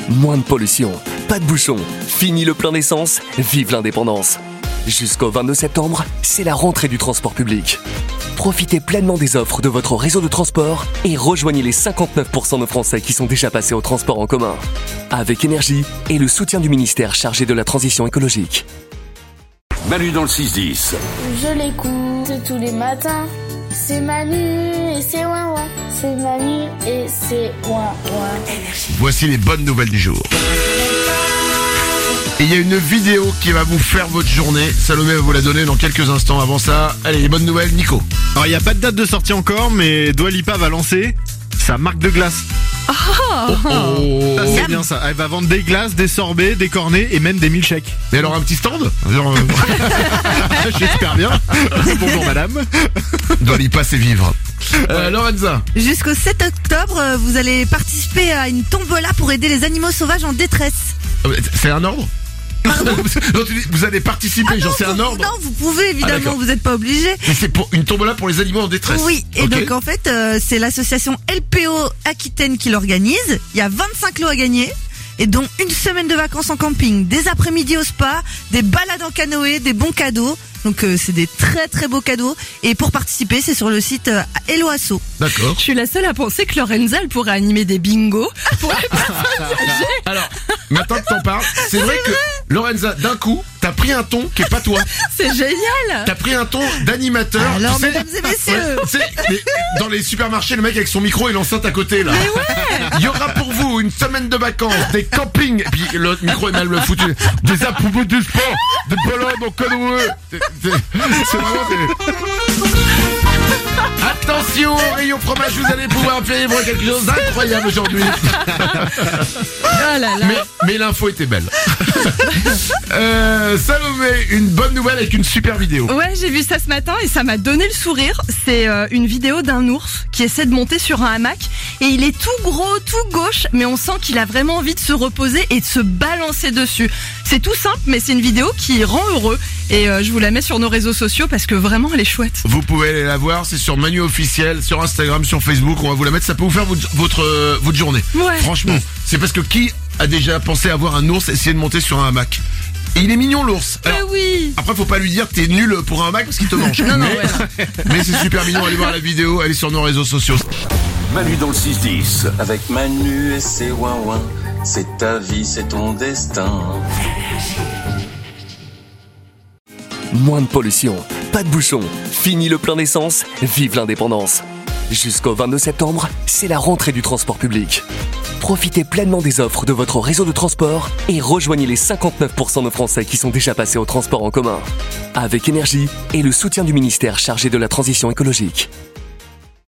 Moins de pollution, pas de bouchons, fini le plein d'essence, vive l'indépendance. Jusqu'au 22 septembre, c'est la rentrée du transport public. Profitez pleinement des offres de votre réseau de transport et rejoignez les 59% de Français qui sont déjà passés au transport en commun. Avec énergie et le soutien du ministère chargé de la transition écologique. Manu dans le 6-10. Je l'écoute tous les matins. C'est Manu et c'est ouin ouin. C'est Manu et c'est ouin ouin. Voici les bonnes nouvelles du jour. Et il y a une vidéo qui va vous faire votre journée. Salomé va vous la donner dans quelques instants. Avant ça, allez, les bonnes nouvelles, Nico. Alors il n'y a pas de date de sortie encore, mais Dua Lipa va lancer sa marque de glace. Ça, c'est bien ça. Elle va vendre des glaces, des sorbets, des cornets et même des milkshakes. Mais alors un petit stand genre, J'espère bien. Bonjour madame. Dua Lipa, c'est vivre. Lorenza. Jusqu'au 7 octobre, vous allez participer à une tombola pour aider les animaux sauvages en détresse. C'est un ordre? Non, tu dis, vous allez participer, c'est un ordre? Non, vous pouvez évidemment, vous n'êtes pas obligé. Mais c'est pour une tombola pour les animaux en détresse. Oui, et Ok. donc en fait, c'est l'association LPO Aquitaine qui l'organise. Il y a 25 lots à gagner. Et dont une semaine de vacances en camping, des après-midi au spa, des balades en canoë, des bons cadeaux. Donc c'est des très très beaux cadeaux. Et pour participer, c'est sur le site Hello Asso. D'accord. Je suis la seule à penser que Lorenza, elle pourrait animer des bingos pour les personnes âgées. Alors, maintenant que t'en parles, c'est vrai que Lorenza, d'un coup, t'as pris un ton qui est pas toi. C'est génial. T'as pris un ton d'animateur. Alors, tu sais, mesdames et messieurs. tu sais, dans les supermarchés, le mec avec son micro et l'enceinte à côté, là. Il y aura pour vous une semaine de vacances, des campings, et puis le micro est mal foutu, des approuvés du sport, des balades en canoë. C'est vraiment des... Attention, au rayon fromage, vous allez pouvoir vivre quelque chose d'incroyable aujourd'hui. Oh là là. Mais l'info était belle. Salomé, une bonne nouvelle avec une super vidéo. Ouais, j'ai vu ça ce matin et ça m'a donné le sourire. C'est une vidéo d'un ours qui essaie de monter sur un hamac et il est tout gros, tout gauche, mais on sent qu'il a vraiment envie de se reposer et de se balancer dessus. C'est tout simple, mais c'est une vidéo qui rend heureux et je vous la mets sur nos réseaux sociaux parce que vraiment elle est chouette. Vous pouvez aller la voir, c'est sur Manu officiel, sur Instagram, sur Facebook, on va vous la mettre, ça peut vous faire votre journée. Ouais. Franchement, c'est parce que qui a déjà pensé à voir un ours essayer de monter sur un hamac? Et il est mignon l'ours. Alors, Oui. après faut pas lui dire que t'es nul pour un hamac parce qu'il te mange. Non, mais c'est super mignon, allez voir la vidéo, allez sur nos réseaux sociaux. Manu dans le 6-10. Avec Manu et ses ouin-ouin, c'est ta vie, c'est ton destin. Moins de pollution, pas de bouchons, fini le plein d'essence, vive l'indépendance. Jusqu'au 22 septembre, c'est la rentrée du transport public. Profitez pleinement des offres de votre réseau de transport et rejoignez les 59% de Français qui sont déjà passés au transport en commun. Avec énergie et le soutien du ministère chargé de la transition écologique.